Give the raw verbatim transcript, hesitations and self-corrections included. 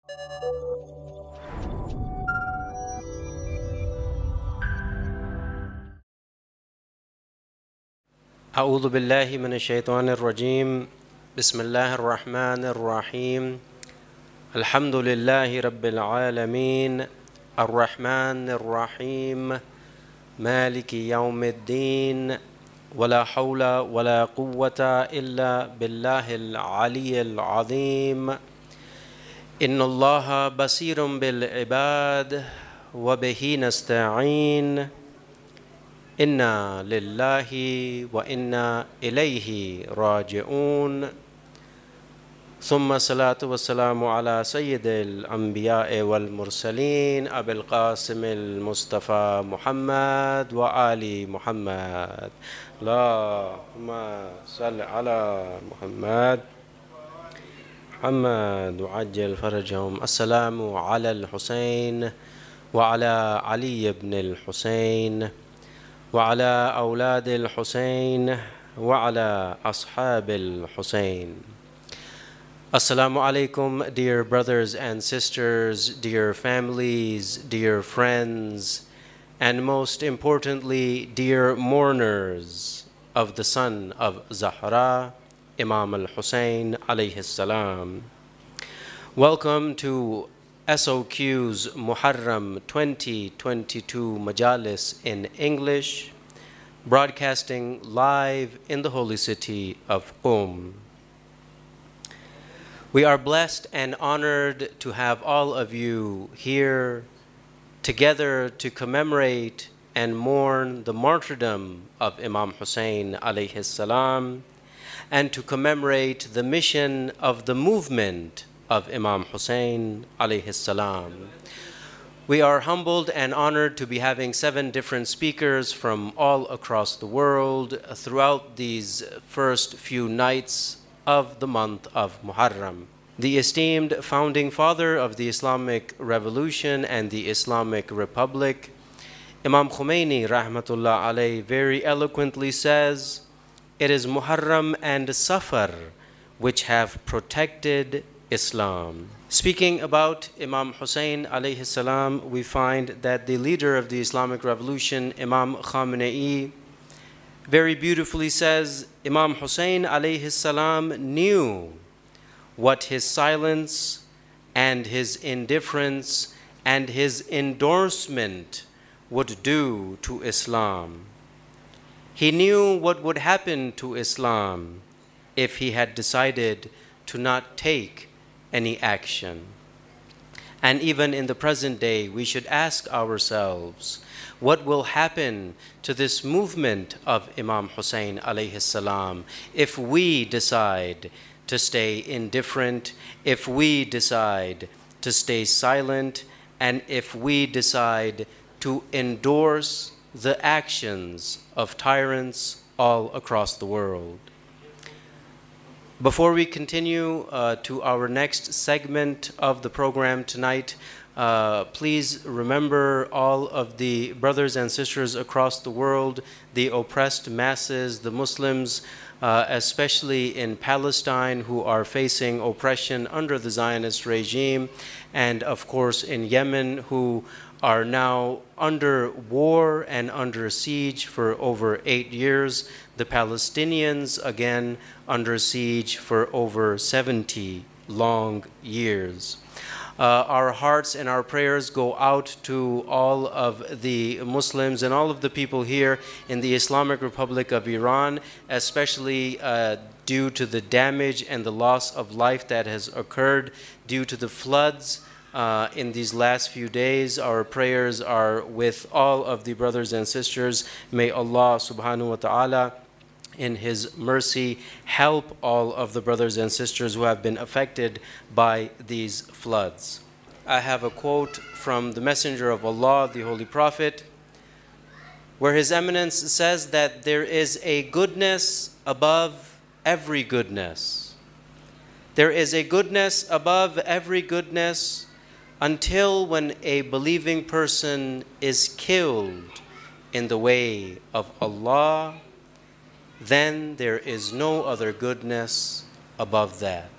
أعوذ بالله من الشيطان الرجيم. بسم الله الرحمن الرحيم. الحمد لله رب العالمين الرحمن الرحيم مالك يوم الدين ولا حول ولا قوة إلا بالله العلي العظيم. إن الله بصير بالعباد وبه نستعين. إنا لله وإنا إليه راجعون. ثم الصلاة والسلام على سيد الأنبياء والمرسلين أبي القاسم المصطفى محمد وآل محمد. اللهم صل على محمد محمد وعجل فرجهم. السلام على الحسين وعلى علي بن الحسين وعلى أولاد الحسين وعلى أصحاب الحسين. Assalamu alaikum, dear brothers and sisters, dear families, dear friends, and most importantly, dear mourners of the son of Zahra, Imam al-Hussein alayhi salam. Welcome to S O Q's Muharram twenty twenty-two Majalis in English, broadcasting live in the holy city of Qom. We are blessed and honored to have all of you here together to commemorate and mourn the martyrdom of Imam Hussein alayhi salam, and to commemorate the mission of the movement of Imam Hussein alayhi salam. We are humbled and honored to be having seven different speakers from all across the world throughout these first few nights of the month of Muharram. The esteemed founding father of the Islamic Revolution and the Islamic Republic, Imam Khomeini rahmatullah alayh, very eloquently says, "It is Muharram and Safar which have protected Islam." Speaking about Imam Hussein alayhi salam, we find that the leader of the Islamic Revolution, Imam Khamenei, very beautifully says, Imam Hussein alayhi salam knew what his silence and his indifference and his endorsement would do to Islam. He knew what would happen to Islam if he had decided to not take any action. And even in the present day, we should ask ourselves, what will happen to this movement of Imam Hussein alayhi salam if we decide to stay indifferent, if we decide to stay silent, and if we decide to endorse the actions of tyrants all across the world? Before we continue uh, to our next segment of the program tonight, uh, please remember all of the brothers and sisters across the world, the oppressed masses, the Muslims, uh, especially in Palestine, who are facing oppression under the Zionist regime, and of course in Yemen, who are now under war and under siege for over eight years. The Palestinians, again, under siege for over seventy long years. Uh, our hearts and our prayers go out to all of the Muslims and all of the people here in the Islamic Republic of Iran, especially uh, due to the damage and the loss of life that has occurred due to the floods Uh, in these last few days. Our prayers are with all of the brothers and sisters. May Allah subhanahu wa ta'ala in His mercy help all of the brothers and sisters who have been affected by these floods. I have a quote from the Messenger of Allah, the Holy Prophet, where His Eminence says that there is a goodness above every goodness. There is a goodness above every goodness until when a believing person is killed in the way of Allah, then there is no other goodness above that.